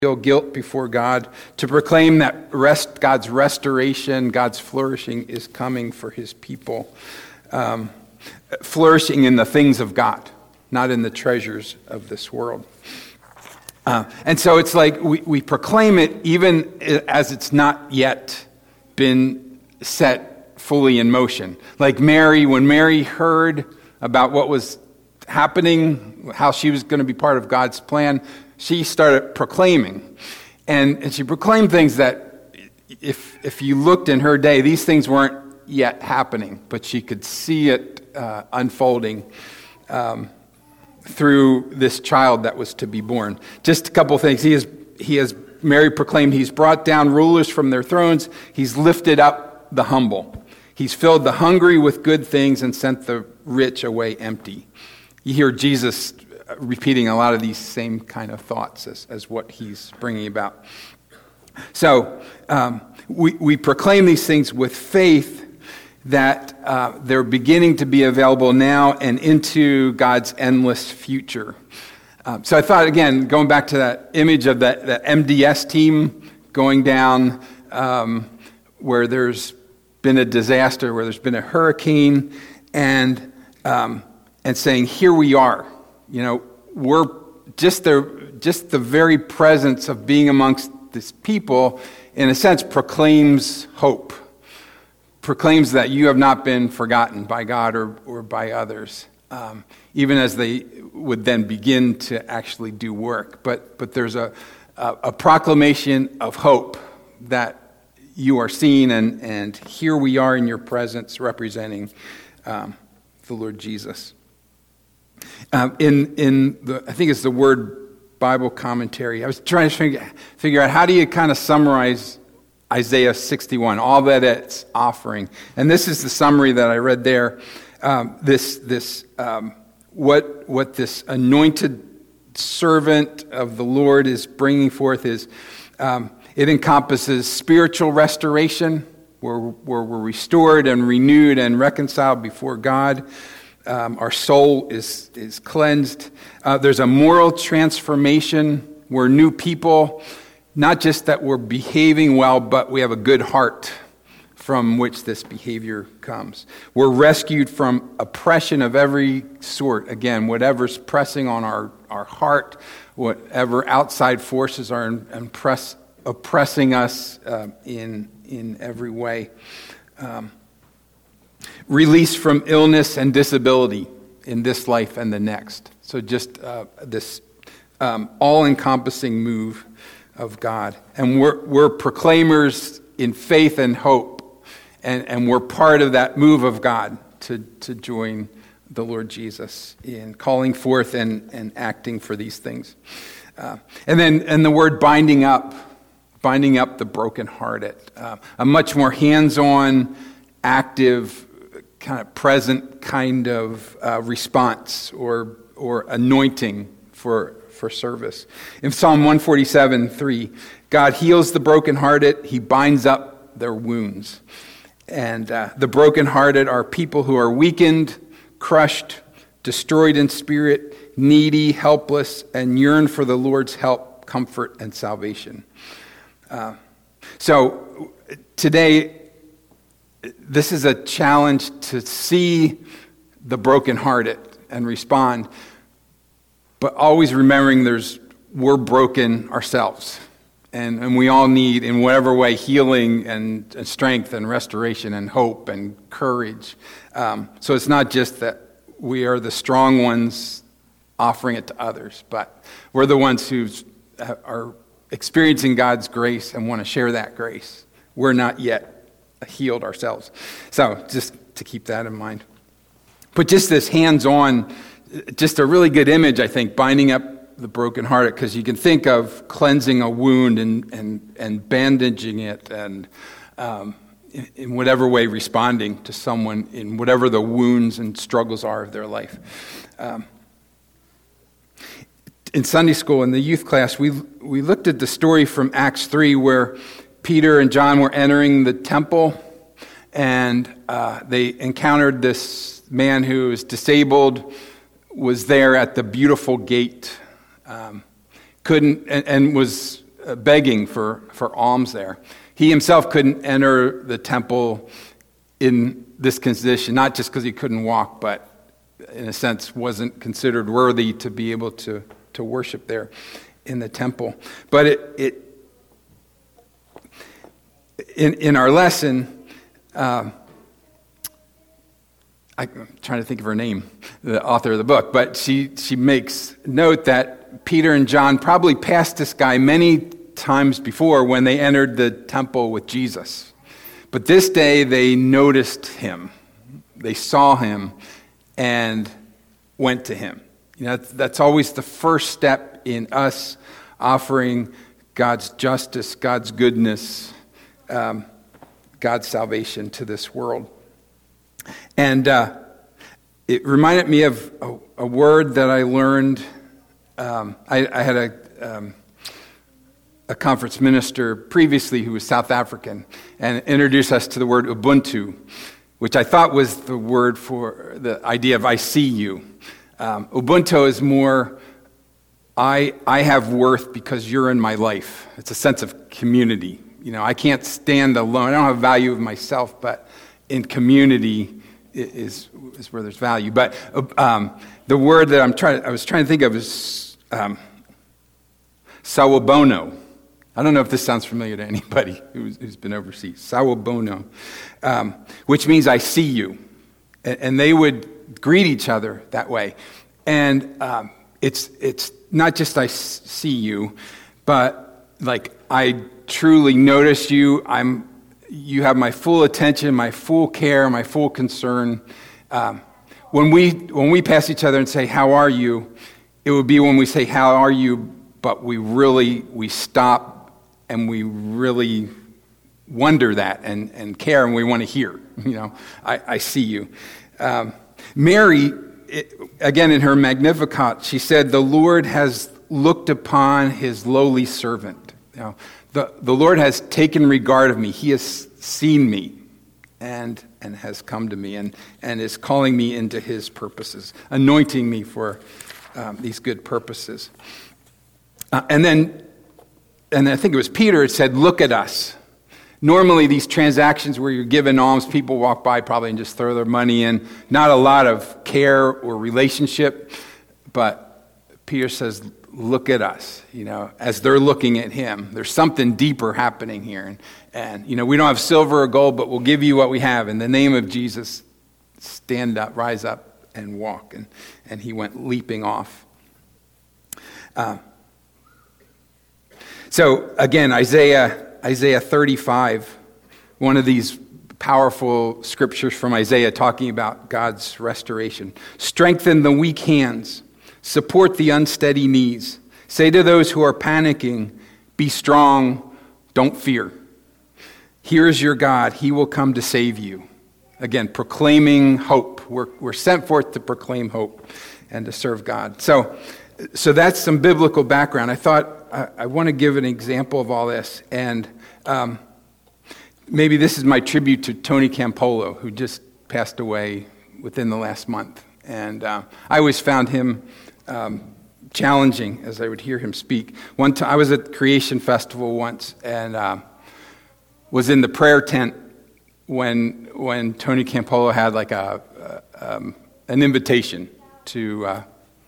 feel guilt before God, to proclaim that God's restoration, God's flourishing is coming for his people. Flourishing in the things of God, not in the treasures of this world. And so it's like we proclaim it even as it's not yet been set fully in motion. Like Mary, when Mary heard about what was happening, how she was going to be part of God's plan, she started proclaiming. And she proclaimed things that if you looked in her day, these things weren't yet happening, but she could see it unfolding through this child that was to be born. Just a couple of things. Mary proclaimed, he's brought down rulers from their thrones. He's lifted up the humble. He's filled the hungry with good things and sent the rich away empty. You hear Jesus repeating a lot of these same kind of thoughts as what he's bringing about. So we proclaim these things with faith that they're beginning to be available now and into God's endless future. So I thought, again, going back to that image of that MDS team going down where there's been a disaster, where there's been a hurricane, and saying, here we are. You know, we're just the very presence of being amongst this people, in a sense, proclaims hope. Proclaims that you have not been forgotten by God or by others, even as they would then begin to actually do work. But there's a proclamation of hope that you are seen, and here we are in your presence representing the Lord Jesus. I think it's the Word Bible commentary. I was trying to figure out how do you kind of summarize Isaiah 61, all that it's offering. And this is the summary that I read there. What this anointed servant of the Lord is bringing forth is, it encompasses spiritual restoration, where we're restored and renewed and reconciled before God. Our soul is cleansed. There's a moral transformation. We're new people. Not just that we're behaving well, but we have a good heart from which this behavior comes. We're rescued from oppression of every sort. Again, whatever's pressing on our heart, whatever outside forces are oppressing us in every way. Release from illness and disability in this life and the next. So just this all-encompassing move of God. And we're proclaimers in faith and hope. And we're part of that move of God to join the Lord Jesus in calling forth and acting for these things. And the word binding up the brokenhearted. A much more hands-on, active, kind of present kind of response or anointing for service. In Psalm 147:3, God heals the brokenhearted, he binds up their wounds. And the brokenhearted are people who are weakened, crushed, destroyed in spirit, needy, helpless, and yearn for the Lord's help, comfort, and salvation. So today, this is a challenge to see the brokenhearted and respond, but always remembering we're broken ourselves. And we all need, in whatever way, healing and strength and restoration and hope and courage. So it's not just that we are the strong ones offering it to others, but we're the ones who are experiencing God's grace and want to share that grace. We're not yet healed ourselves. So just to keep that in mind. But just this hands-on, just a really good image, I think, binding up the brokenhearted, because you can think of cleansing a wound and bandaging it and in whatever way responding to someone in whatever the wounds and struggles are of their life. In Sunday school, in the youth class, we looked at the story from Acts 3 where Peter and John were entering the temple, and they encountered this man who was disabled, was there at the beautiful gate, couldn't and was begging for alms there. He himself couldn't enter the temple in this condition, not just because he couldn't walk, but in a sense wasn't considered worthy to be able to worship there in the temple. But in our lesson, I'm trying to think of her name, the author of the book, but she makes note that Peter and John probably passed this guy many times before when they entered the temple with Jesus. But this day they noticed him. They saw him and went to him. You know, that's always the first step in us offering God's justice, God's goodness, God's salvation to this world. And it reminded me of a word that I learned. I had a conference minister previously who was South African and introduced us to the word Ubuntu, which I thought was the word for the idea of I see you. Ubuntu is more, I have worth because you're in my life. It's a sense of community. You know, I can't stand alone. I don't have value of myself, but in community is where there's value. But the word that I was trying to think of is Sawubona. I don't know if this sounds familiar to anybody who's been overseas. Sawubona, which means I see you. And they would greet each other that way. And it's not just I see you, but like I truly notice you. You have my full attention, my full care, my full concern. When we pass each other and say, "How are you?" It would be when we say, "How are you?" but we stop and we really wonder that and care and we want to hear. You know, I see you. Mary, again in her Magnificat, she said, "The Lord has looked upon his lowly servant." You know, the Lord has taken regard of me. He has seen me and has come to me and is calling me into his purposes, anointing me for these good purposes. And I think it was Peter, it said, "Look at us." Normally these transactions where you're given alms, people walk by probably and just throw their money in. Not a lot of care or relationship, but Peter says, "Look at us," you know, as they're looking at him. There's something deeper happening here. And you know, we don't have silver or gold, but we'll give you what we have. In the name of Jesus, stand up, rise up, and walk. And he went leaping off. So again, Isaiah 35, one of these powerful scriptures from Isaiah talking about God's restoration. "Strengthen the weak hands, support the unsteady knees. Say to those who are panicking, be strong, don't fear. Here is your God, he will come to save you." Again, proclaiming hope. We're sent forth to proclaim hope and to serve God. So that's some biblical background. I thought I want to give an example of all this, and maybe this is my tribute to Tony Campolo, who just passed away within the last month. And I always found him challenging as I would hear him speak. One time, I was at the Creation Festival once, and was in the prayer tent when Tony Campolo had like an invitation to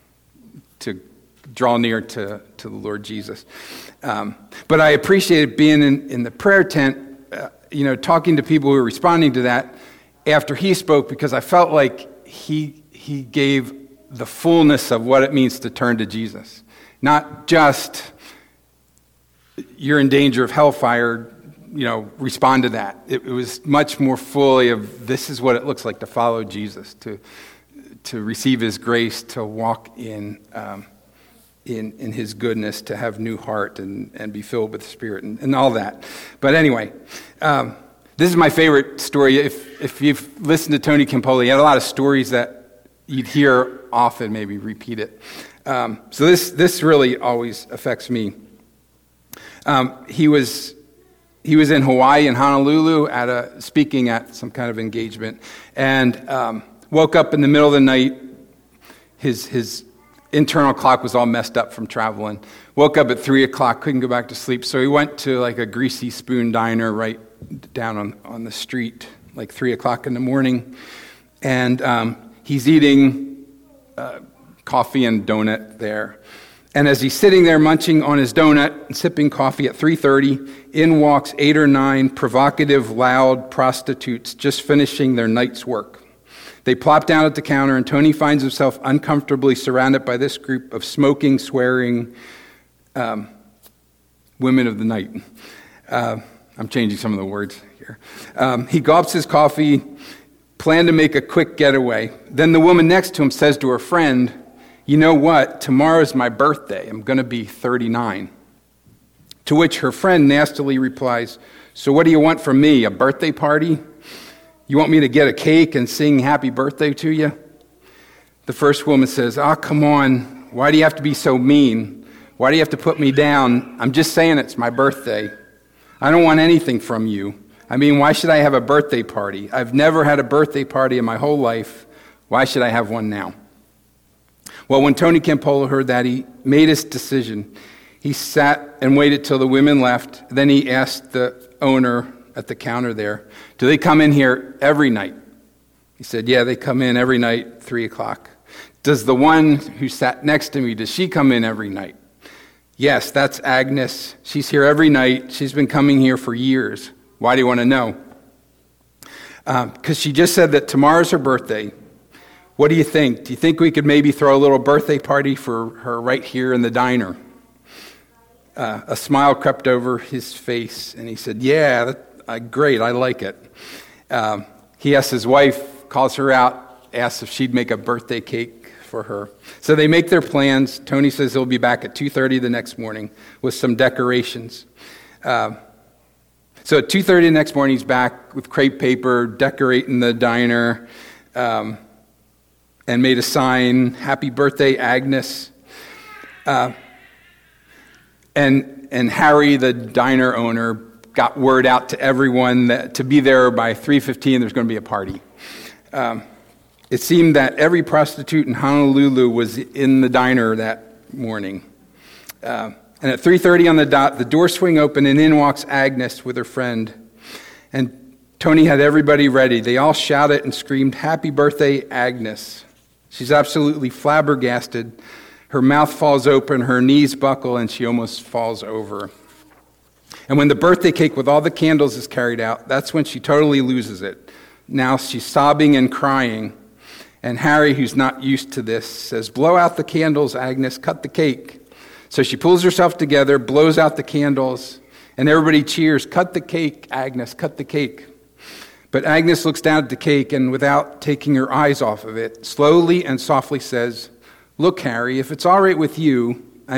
draw near to the Lord Jesus. But I appreciated being in the prayer tent, talking to people who were responding to that after he spoke, because I felt like he gave the fullness of what it means to turn to Jesus. Not just, you're in danger of hellfire, respond to that. It was much more fully of, this is what it looks like to follow Jesus, to receive his grace, to walk in his goodness, to have new heart and be filled with the Spirit and all that. But anyway, this is my favorite story. If you've listened to Tony Campolo, he had a lot of stories that you'd hear often, maybe repeat it. So this really always affects me. He was in Hawaii, in Honolulu, speaking at some kind of engagement, and woke up in the middle of the night. His internal clock was all messed up from traveling. Woke up at 3 o'clock, couldn't go back to sleep. So he went to like a Greasy Spoon diner right down on the street, like 3 o'clock in the morning. And he's eating coffee and donut there. And as he's sitting there munching on his donut and sipping coffee at 3:30, in walks 8 or 9 provocative, loud prostitutes just finishing their night's work. They plop down at the counter, and Tony finds himself uncomfortably surrounded by this group of smoking, swearing women of the night. I'm changing some of the words here. He gulps his coffee, planned to make a quick getaway. Then the woman next to him says to her friend, "You know what? Tomorrow's my birthday. I'm going to be 39. To which her friend nastily replies, "So what do you want from me, a birthday party? You want me to get a cake and sing happy birthday to you?" The first woman says, "Oh, come on. Why do you have to be so mean? Why do you have to put me down? I'm just saying it's my birthday. I don't want anything from you. I mean, why should I have a birthday party? I've never had a birthday party in my whole life. Why should I have one now?" Well, when Tony Campolo heard that, he made his decision. He sat and waited till the women left. Then he asked the owner at the counter there, "Do they come in here every night?" He said, "Yeah, they come in every night, 3 o'clock. "Does the one who sat next to me, does she come in every night?" "Yes, that's Agnes. She's here every night. She's been coming here for years." "Why do you want to know?" "Because she just said that tomorrow's her birthday. What do you think? Do you think we could maybe throw a little birthday party for her right here in the diner?" A smile crept over his face, and he said, "Yeah, great, I like it." He asks his wife, calls her out, asks if she'd make a birthday cake for her. So they make their plans. Tony says he'll be back at 2:30 the next morning with some decorations. So at 2:30 the next morning, he's back with crepe paper, decorating the diner, and made a sign, "Happy birthday, Agnes." And Harry, the diner owner, got word out to everyone that to be there by 3:15, there's going to be a party. It seemed that every prostitute in Honolulu was in the diner that morning. And at 3:30 on the dot, the doors swing open, and in walks Agnes with her friend. And Tony had everybody ready. They all shouted and screamed, "Happy birthday, Agnes." She's absolutely flabbergasted. Her mouth falls open, her knees buckle, and she almost falls over. And when the birthday cake with all the candles is carried out, that's when she totally loses it. Now she's sobbing and crying. And Harry, who's not used to this, says, "Blow out the candles, Agnes, cut the cake." So she pulls herself together, blows out the candles, and everybody cheers, "Cut the cake, Agnes, cut the cake." But Agnes looks down at the cake and, without taking her eyes off of it, slowly and softly says, "Look, Harry, if it's all right with you, what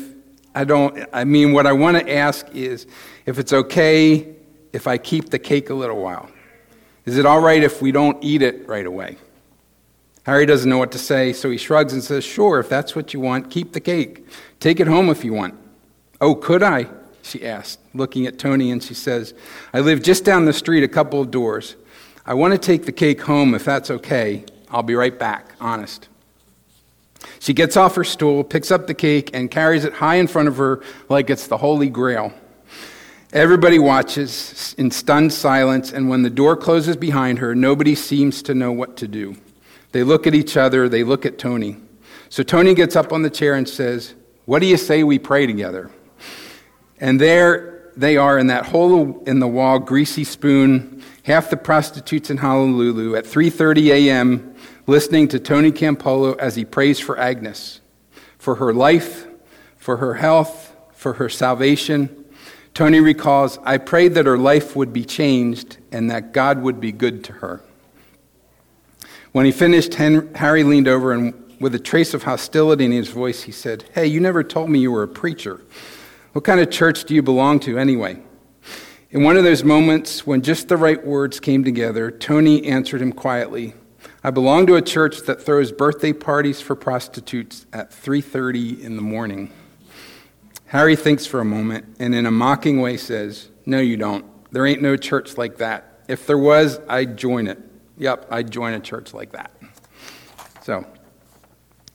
I want to ask is if it's okay if I keep the cake a little while. Is it all right if we don't eat it right away?" Harry doesn't know what to say, so he shrugs and says, "Sure, if that's what you want, keep the cake. Take it home if you want." "Oh, could I?" she asked, looking at Tony, and she says, "I live just down the street a couple of doors. I want to take the cake home if that's okay. I'll be right back, honest." She gets off her stool, picks up the cake, and carries it high in front of her like it's the Holy Grail. Everybody watches in stunned silence, and when the door closes behind her, nobody seems to know what to do. They look at each other, they look at Tony. So Tony gets up on the chair and says, "What do you say we pray together?" And there they are in that hole-in-the-wall Greasy Spoon, half the prostitutes in Honolulu at 3:30 a.m., listening to Tony Campolo as he prays for Agnes, for her life, for her health, for her salvation. Tony recalls, "I prayed that her life would be changed and that God would be good to her." When he finished, Harry leaned over and with a trace of hostility in his voice, he said, "Hey, you never told me you were a preacher. What kind of church do you belong to anyway?" In one of those moments when just the right words came together, Tony answered him quietly, "I belong to a church that throws birthday parties for prostitutes at 3:30 in the morning." Harry thinks for a moment and in a mocking way says, "No, you don't. There ain't no church like that. If there was, I'd join it. Yep, I'd join a church like that." So,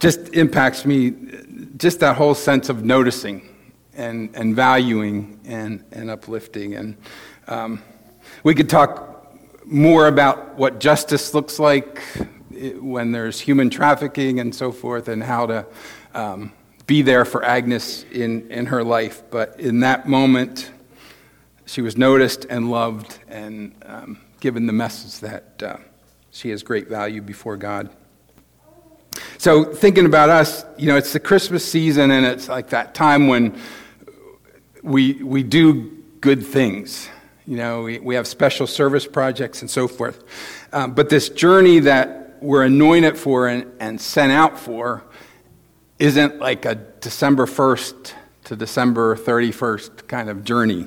just impacts me, just that whole sense of noticing and valuing and uplifting. And we could talk more about what justice looks like when there's human trafficking and so forth, and how to be there for Agnes in her life. But in that moment, she was noticed and loved and given the message that she has great value before God. So thinking about us, it's the Christmas season, and it's like that time when we do good things. We have special service projects and so forth. But this journey that we're anointed for and sent out for isn't like a December 1st to December 31st kind of journey.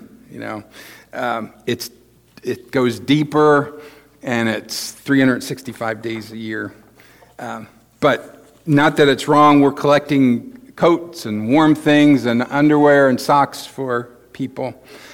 It goes deeper, and it's 365 days a year. But not that it's wrong. We're collecting coats and warm things and underwear and socks for people.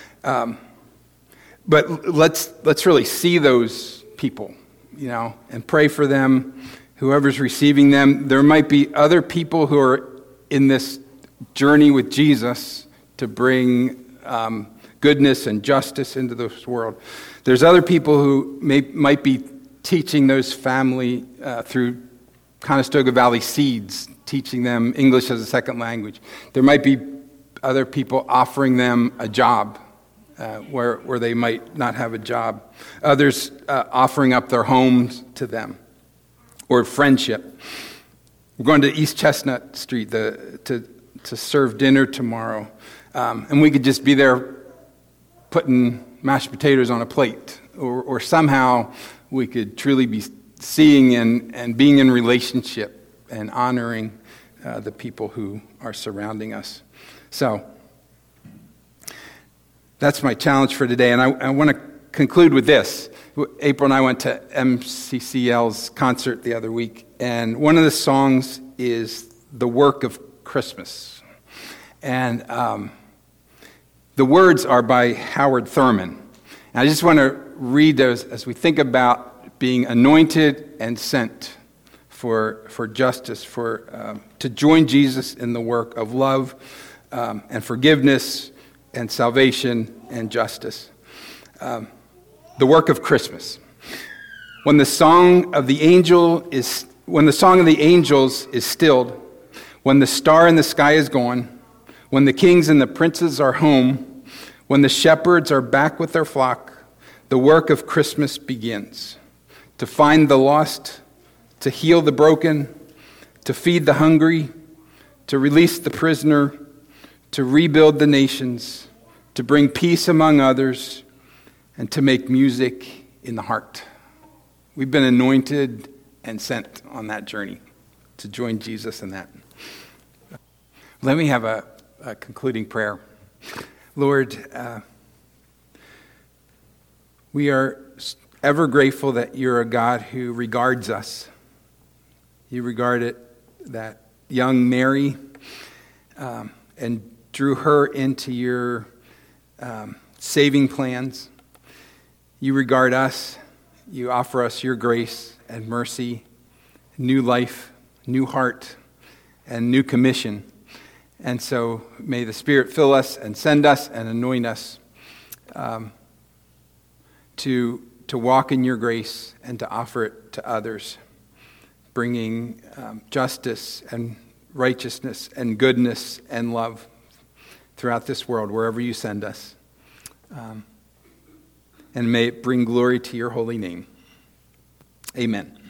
But let's really see those people, and pray for them, whoever's receiving them. There might be other people who are in this journey with Jesus to bring goodness and justice into this world. There's other people who might be teaching those family through Conestoga Valley Seeds, teaching them English as a second language. There might be other people offering them a job where they might not have a job. Others offering up their homes to them, or friendship. We're going to East Chestnut Street to serve dinner tomorrow, and we could just be there putting mashed potatoes on a plate, or somehow we could truly be seeing and being in relationship and honoring the people who are surrounding us. So that's my challenge for today, and I want to conclude with this. April and I went to MCCL's concert the other week, and one of the songs is "The Work of Christmas." And the words are by Howard Thurman. And I just want to read those as we think about being anointed and sent for justice, to join Jesus in the work of love and forgiveness and salvation and justice. The work of Christmas. When the song of the angels is stilled, when the star in the sky is gone, when the kings and the princes are home, when the shepherds are back with their flock, the work of Christmas begins. To find the lost, to heal the broken, to feed the hungry, to release the prisoner, to rebuild the nations, to bring peace among others, and to make music in the heart. We've been anointed and sent on that journey to join Jesus in that. Let me have a concluding prayer. Lord, we are ever grateful that you're a God who regards us. You regarded that young Mary and drew her into your saving plans. You regard us. You offer us your grace and mercy, new life, new heart, and new commission. And so may the Spirit fill us and send us and anoint us to walk in your grace and to offer it to others, bringing justice and righteousness and goodness and love throughout this world, wherever you send us. And may it bring glory to your holy name. Amen.